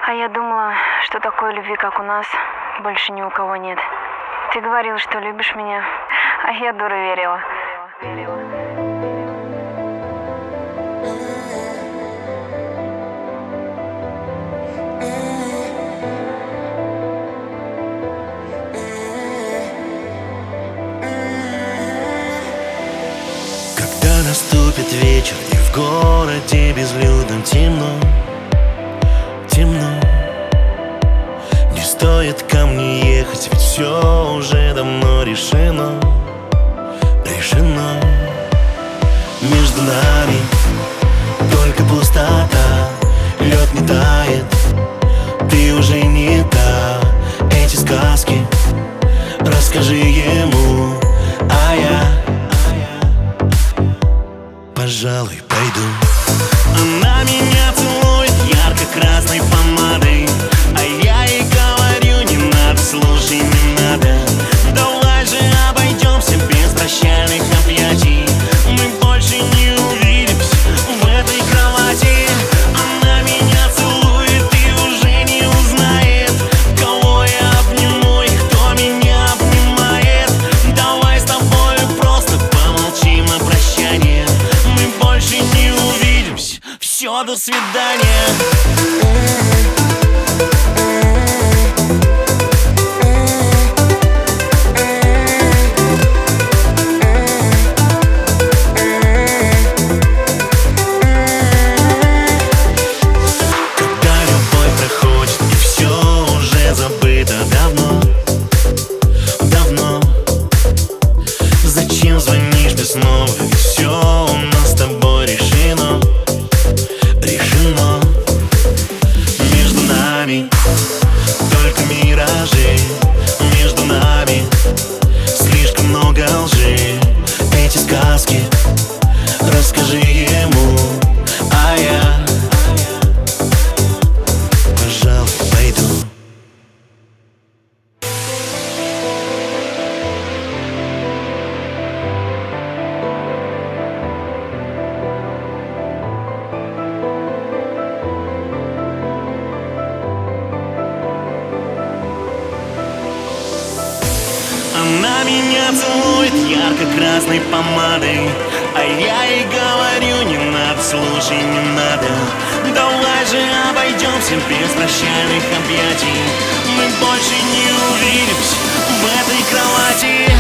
А я думала, что такой любви, как у нас, больше ни у кого нет. Ты говорил, что любишь меня, а я, дура, верила. Когда наступит вечер и в городе безлюдном темно, темно, не стоит ко мне ехать, ведь все уже давно решено, решено. Между нами только пустота, лед не тает, ты уже не та. Эти сказки расскажи ему, а я, пожалуй, пойду. Она меня целует ярко-красной помадой, а я ей говорю: не надо, слушай, не надо. Давай же обойдемся без прощальных объятий. Мы больше не увидимся в этой кровати. Она меня целует и уже не узнает, кого я обниму и кто меня обнимает. Давай с тобой просто помолчим на прощание. Мы больше не увидимся, все, до свидания. Зачем звонишь ты снова? Ведь все у нас с тобой решено, решено. Между нами только миражи, между нами слишком много лжи. Эти сказки расскажи ему, а я, пожалуй, пойду. Она меня целует ярко-красной помадой, а я ей говорю: не надо, слушай, не надо. Давай же обойдемся без прощальных объятий. Мы больше не увидимся в этой кровати.